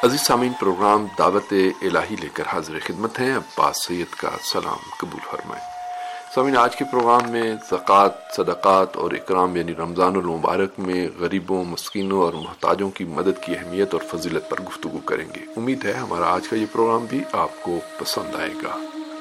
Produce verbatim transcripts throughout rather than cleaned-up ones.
عزیز سامعین، پروگرام دعوت الہی لے کر حاضر خدمت ہیں۔ عباس سید کا سلام قبول فرمائیں۔ سامعین، آج کے پروگرام میں زکوٰۃ، صدقات اور اکرام یعنی رمضان المبارک میں غریبوں، مسکینوں اور محتاجوں کی مدد کی اہمیت اور فضیلت پر گفتگو کریں گے۔ امید ہے ہمارا آج کا یہ پروگرام بھی آپ کو پسند آئے گا۔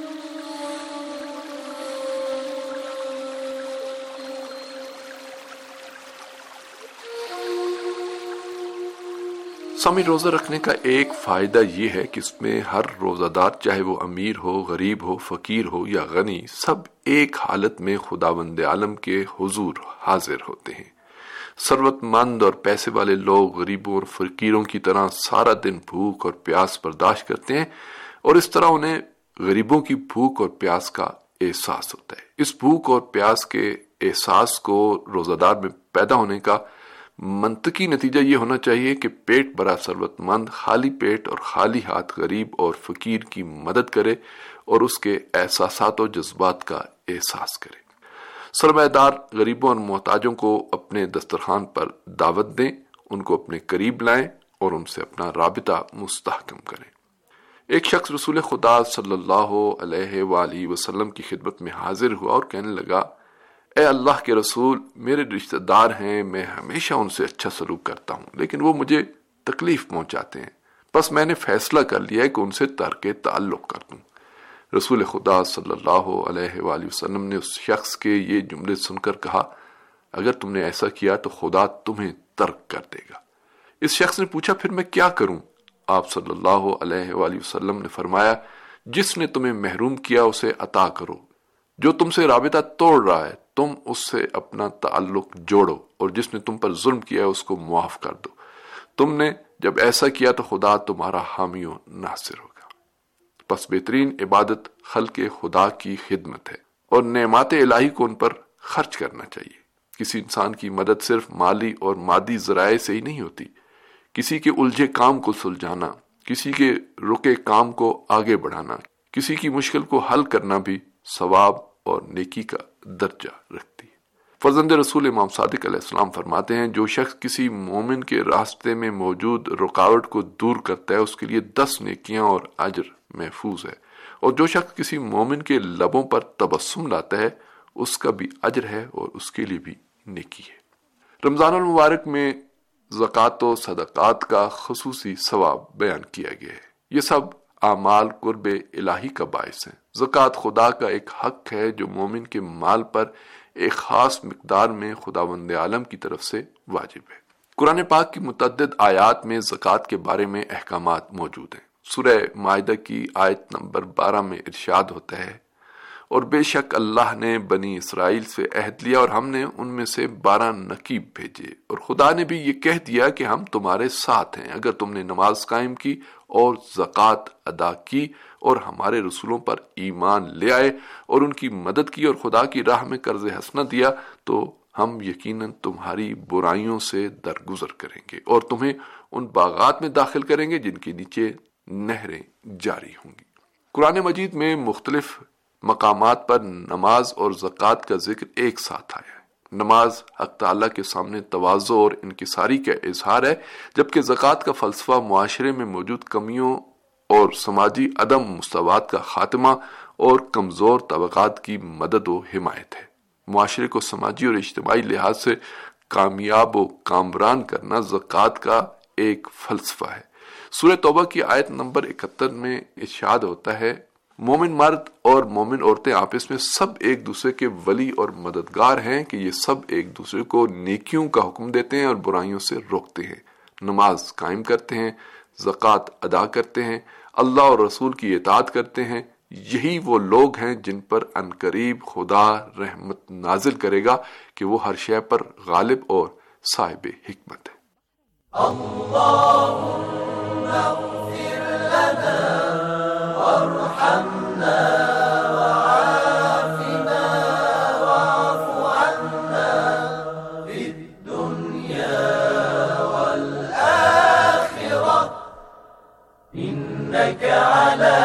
سامعین، روزہ رکھنے کا ایک فائدہ یہ ہے کہ اس میں ہر روزہ دار، چاہے وہ امیر ہو، غریب ہو، فقیر ہو یا غنی، سب ایک حالت میں خداوند عالم کے حضور حاضر ہوتے ہیں۔ ثروت مند اور پیسے والے لوگ غریبوں اور فقیروں کی طرح سارا دن بھوک اور پیاس برداشت کرتے ہیں، اور اس طرح انہیں غریبوں کی بھوک اور پیاس کا احساس ہوتا ہے۔ اس بھوک اور پیاس کے احساس کو روزہ دار میں پیدا ہونے کا منطقی نتیجہ یہ ہونا چاہیے کہ پیٹ بھرا ثروت مند خالی پیٹ اور خالی ہاتھ غریب اور فقیر کی مدد کرے اور اس کے احساسات و جذبات کا احساس کرے۔ سرمایہ دار غریبوں اور محتاجوں کو اپنے دسترخوان پر دعوت دیں، ان کو اپنے قریب لائیں اور ان سے اپنا رابطہ مستحکم کریں۔ ایک شخص رسول خدا صلی اللہ علیہ وآلہ وسلم کی خدمت میں حاضر ہوا اور کہنے لگا، اے اللہ کے رسول، میرے رشتہ دار ہیں، میں ہمیشہ ان سے اچھا سلوک کرتا ہوں، لیکن وہ مجھے تکلیف پہنچاتے ہیں، بس میں نے فیصلہ کر لیا ہے کہ ان سے ترک تعلق کر دوں۔ رسول خدا صلی اللہ علیہ وآلہ وسلم نے اس شخص کے یہ جملے سن کر کہا، اگر تم نے ایسا کیا تو خدا تمہیں ترک کر دے گا۔ اس شخص نے پوچھا، پھر میں کیا کروں؟ آپ صلی اللہ علیہ وآلہ وسلم نے فرمایا، جس نے تمہیں محروم کیا اسے عطا کرو، جو تم سے رابطہ توڑ رہا ہے تم اس سے اپنا تعلق جوڑو، اور جس نے تم پر ظلم کیا ہے اس کو معاف کر دو۔ تم نے جب ایسا کیا تو خدا تمہارا حامی و ناصر ہوگا۔ پس بہترین عبادت خلق خدا کی خدمت ہے، اور نعمات الہی کو ان پر خرچ کرنا چاہیے۔ کسی انسان کی مدد صرف مالی اور مادی ذرائع سے ہی نہیں ہوتی۔ کسی کے الجھے کام کو سلجھانا، کسی کے رکے کام کو آگے بڑھانا، کسی کی مشکل کو حل کرنا بھی ثواب اور نیکی کا درجہ رکھتی ہے۔ فرزند رسول امام صادق علیہ السلام فرماتے ہیں، جو شخص کسی مومن کے راستے میں موجود رکاوٹ کو دور کرتا ہے اس کے لیے دس نیکیاں اور اجر محفوظ ہے، اور جو شخص کسی مومن کے لبوں پر تبسم لاتا ہے اس کا بھی اجر ہے اور اس کے لیے بھی نیکی ہے۔ رمضان المبارک میں زکوٰۃ و صدقات کا خصوصی ثواب بیان کیا گیا ہے۔ یہ سب اعمال قرب الہی کا باعث ہیں۔ زکوٰۃ خدا کا ایک حق ہے جو مومن کے مال پر ایک خاص مقدار میں خداوند عالم کی طرف سے واجب ہے۔ قرآن پاک کی متعدد آیات میں زکوٰۃ کے بارے میں احکامات موجود ہیں۔ سورہ مائدہ کی آیت نمبر بارہ میں ارشاد ہوتا ہے، اور بے شک اللہ نے بنی اسرائیل سے عہد لیا اور ہم نے ان میں سے بارہ نقیب بھیجے، اور خدا نے بھی یہ کہہ دیا کہ ہم تمہارے ساتھ ہیں اگر تم نے نماز قائم کی اور زکوٰۃ ادا کی اور ہمارے رسولوں پر ایمان لے آئے اور ان کی مدد کی اور خدا کی راہ میں قرض حسنہ دیا، تو ہم یقیناً تمہاری برائیوں سے درگزر کریں گے اور تمہیں ان باغات میں داخل کریں گے جن کے نیچے نہریں جاری ہوں گی۔ قرآن مجید میں مختلف مقامات پر نماز اور زکوٰۃ کا ذکر ایک ساتھ آیا ہے۔ نماز حق تعالیٰ کے سامنے تواضع اور انکساری کا اظہار ہے، جبکہ زکوٰۃ کا فلسفہ معاشرے میں موجود کمیوں اور سماجی عدم مساوات کا خاتمہ اور کمزور طبقات کی مدد و حمایت ہے۔ معاشرے کو سماجی اور اجتماعی لحاظ سے کامیاب و کامران کرنا زکوٰۃ کا ایک فلسفہ ہے۔ سورہ توبہ کی آیت نمبر اکہتر میں ارشاد ہوتا ہے، مومن مرد اور مومن عورتیں آپس میں سب ایک دوسرے کے ولی اور مددگار ہیں کہ یہ سب ایک دوسرے کو نیکیوں کا حکم دیتے ہیں اور برائیوں سے روکتے ہیں، نماز قائم کرتے ہیں، زکوٰۃ ادا کرتے ہیں، اللہ اور رسول کی اطاعت کرتے ہیں۔ یہی وہ لوگ ہیں جن پر عنقریب خدا رحمت نازل کرے گا کہ وہ ہر شے پر غالب اور صاحب حکمت ہے۔ اللہم اغفر لنا وارحمنا وعافنا واعف عنا في الدنيا والآخرة إنك على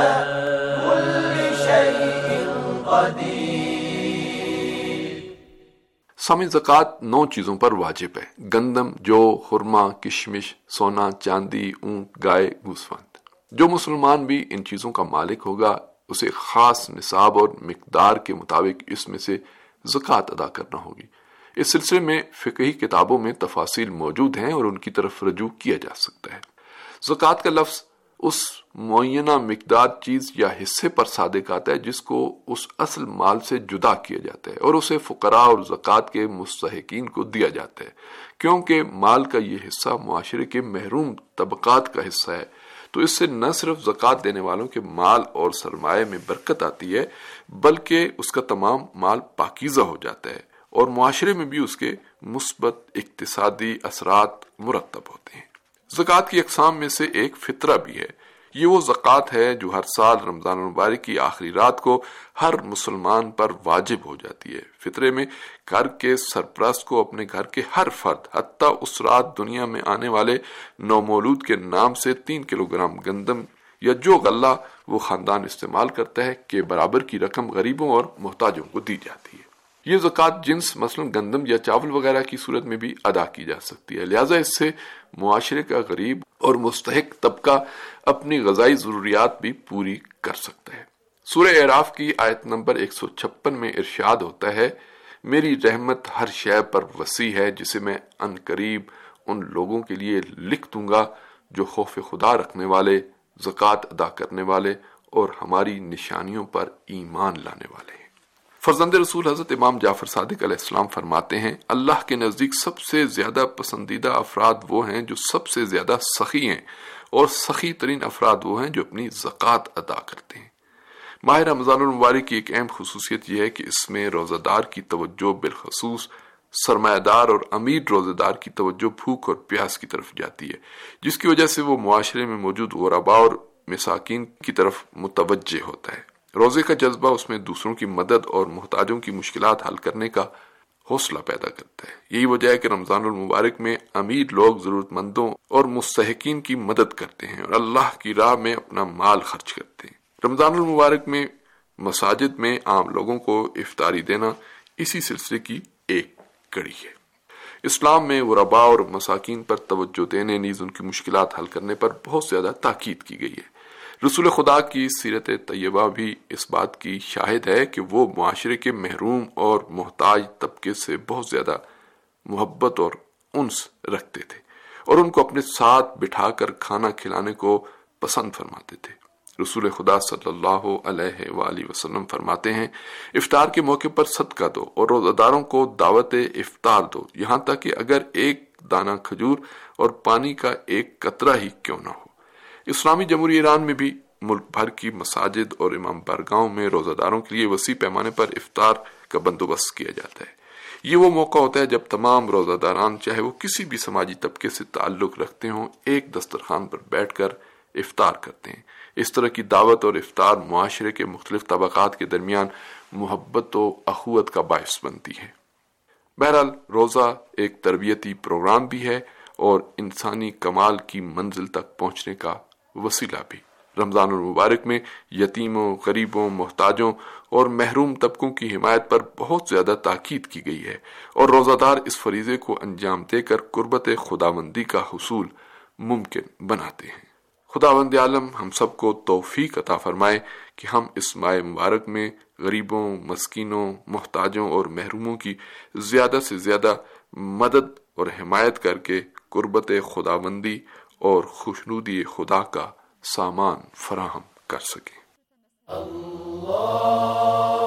سامع، زکوٰۃ نو چیزوں پر واجب ہے: گندم، جو، خرما، کشمش، سونا، چاندی، اونٹ، گائے، گوسفند۔ جو مسلمان بھی ان چیزوں کا مالک ہوگا اسے خاص نصاب اور مقدار کے مطابق اس میں سے زکوٰۃ ادا کرنا ہوگی۔ اس سلسلے میں فقہی کتابوں میں تفاصیل موجود ہیں اور ان کی طرف رجوع کیا جا سکتا ہے۔ زکوٰۃ کا لفظ اس معینہ مقدار چیز یا حصے پر صادق آتا ہے جس کو اس اصل مال سے جدا کیا جاتا ہے اور اسے فقراء اور زکوٰۃ کے مستحقین کو دیا جاتا ہے۔ کیونکہ مال کا یہ حصہ معاشرے کے محروم طبقات کا حصہ ہے تو اس سے نہ صرف زکوٰۃ دینے والوں کے مال اور سرمایہ میں برکت آتی ہے بلکہ اس کا تمام مال پاکیزہ ہو جاتا ہے اور معاشرے میں بھی اس کے مثبت اقتصادی اثرات مرتب ہوتے ہیں۔ زکوٰۃ کی اقسام میں سے ایک فطرہ بھی ہے۔ یہ وہ زکوٰۃ ہے جو ہر سال رمضان المبارک کی آخری رات کو ہر مسلمان پر واجب ہو جاتی ہے۔ فطرے میں گھر کے سرپرست کو اپنے گھر کے ہر فرد، حتیٰ اس رات دنیا میں آنے والے نومولود کے نام سے تین کلو گرام گندم یا جو غلہ وہ خاندان استعمال کرتا ہے کے برابر کی رقم غریبوں اور محتاجوں کو دی جاتی ہے۔ یہ زکوٰۃ جنس مثلا گندم یا چاول وغیرہ کی صورت میں بھی ادا کی جا سکتی ہے، لہٰذا اس سے معاشرے کا غریب اور مستحق طبقہ اپنی غذائی ضروریات بھی پوری کر سکتا ہے۔ سورہ اعراف کی آیت نمبر ایک سو چھپن میں ارشاد ہوتا ہے، میری رحمت ہر شے پر وسیع ہے جسے میں ان قریب ان لوگوں کے لیے لکھ دوں گا جو خوف خدا رکھنے والے، زکوٰۃ ادا کرنے والے اور ہماری نشانیوں پر ایمان لانے والے ہیں۔ فرزند رسول حضرت امام جعفر صادق علیہ السلام فرماتے ہیں، اللہ کے نزدیک سب سے زیادہ پسندیدہ افراد وہ ہیں جو سب سے زیادہ سخی ہیں، اور سخی ترین افراد وہ ہیں جو اپنی زکوٰۃ ادا کرتے ہیں۔ ماہ رمضان المبارک کی ایک اہم خصوصیت یہ ہے کہ اس میں روزہ دار کی توجہ بالخصوص سرمایہ دار اور امیر روزہ دار کی توجہ بھوک اور پیاس کی طرف جاتی ہے، جس کی وجہ سے وہ معاشرے میں موجود غرباء اور مساکین کی طرف متوجہ ہوتا ہے۔ روزے کا جذبہ اس میں دوسروں کی مدد اور محتاجوں کی مشکلات حل کرنے کا حوصلہ پیدا کرتا ہے۔ یہی وجہ ہے کہ رمضان المبارک میں امیر لوگ ضرورت مندوں اور مستحقین کی مدد کرتے ہیں اور اللہ کی راہ میں اپنا مال خرچ کرتے ہیں۔ رمضان المبارک میں مساجد میں عام لوگوں کو افطاری دینا اسی سلسلے کی ایک کڑی ہے۔ اسلام میں غرباء اور مساکین پر توجہ دینے نیز ان کی مشکلات حل کرنے پر بہت زیادہ تاکید کی گئی ہے۔ رسول خدا کی سیرت طیبہ بھی اس بات کی شاہد ہے کہ وہ معاشرے کے محروم اور محتاج طبقے سے بہت زیادہ محبت اور انس رکھتے تھے اور ان کو اپنے ساتھ بٹھا کر کھانا کھلانے کو پسند فرماتے تھے۔ رسول خدا صلی اللہ علیہ وآلہ وسلم فرماتے ہیں، افطار کے موقع پر صدقہ دو اور روزہ داروں کو دعوت افطار دو، یہاں تک کہ اگر ایک دانہ کھجور اور پانی کا ایک قطرہ ہی کیوں نہ ہو۔ اسلامی جمہوریہ ایران میں بھی ملک بھر کی مساجد اور امام بارگاہوں میں روزہ داروں کے لیے وسیع پیمانے پر افطار کا بندوبست کیا جاتا ہے۔ یہ وہ موقع ہوتا ہے جب تمام روزہ داران چاہے وہ کسی بھی سماجی طبقے سے تعلق رکھتے ہوں ایک دسترخوان پر بیٹھ کر افطار کرتے ہیں۔ اس طرح کی دعوت اور افطار معاشرے کے مختلف طبقات کے درمیان محبت و اخوت کا باعث بنتی ہے۔ بہرحال روزہ ایک تربیتی پروگرام بھی ہے اور انسانی کمال کی منزل تک پہنچنے کا وسیلہ بھی۔ رمضان المبارک میں یتیموں، غریبوں، محتاجوں اور محروم طبقوں کی حمایت پر بہت زیادہ تاکید کی گئی ہے اور روزہ دار اس فریضے کو انجام دے کر قربت خداوندی کا حصول ممکن بناتے ہیں۔ خداوند عالم ہم سب کو توفیق عطا فرمائے کہ ہم اس ماہ مبارک میں غریبوں، مسکینوں، محتاجوں اور محروموں کی زیادہ سے زیادہ مدد اور حمایت کر کے قربت خداوندی اور خوشنودی خدا کا سامان فراہم کر سکیں۔ اللہ